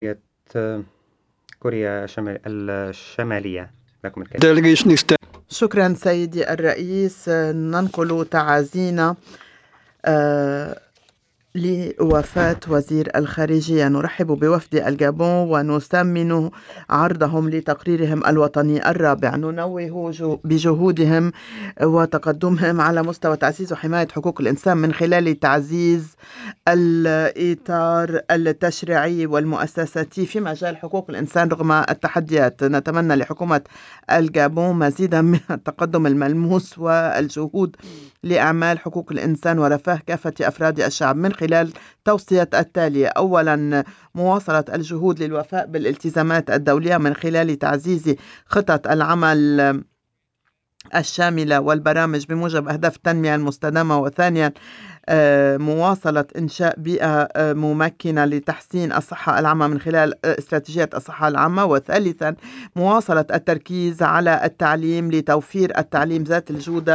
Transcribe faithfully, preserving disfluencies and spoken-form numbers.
جمهورية كوريا شمال الشمالية. لكم الكلمة. Delegation extends شكرا سيدي الرئيس. ننقل تعازينا آه، لوفاة وزير الخارجية. نرحب بوفد الجابون ونثمن عرضهم لتقريرهم الوطني الرابع. ننوه جو- بجهودهم وتقدمهم على مستوى تعزيز وحماية حقوق الإنسان من خلال تعزيز الإطار التشريعي والمؤسساتي في مجال حقوق الإنسان رغم التحديات. نتمنى لحكومة الجابون مزيدا من التقدم الملموس والجهود لأعمال حقوق الإنسان ورفاه كافة أفراد الشعب من خلال توصية التالية: أولا، مواصلة الجهود للوفاء بالالتزامات الدولية من خلال تعزيز خطط العمل الشاملة والبرامج بموجب أهداف التنمية المستدامة. وثانيا، مواصلة إنشاء بيئة ممكنة لتحسين الصحة العامة من خلال استراتيجية الصحة العامة. وثالثا، مواصلة التركيز على التعليم لتوفير التعليم ذات الجودة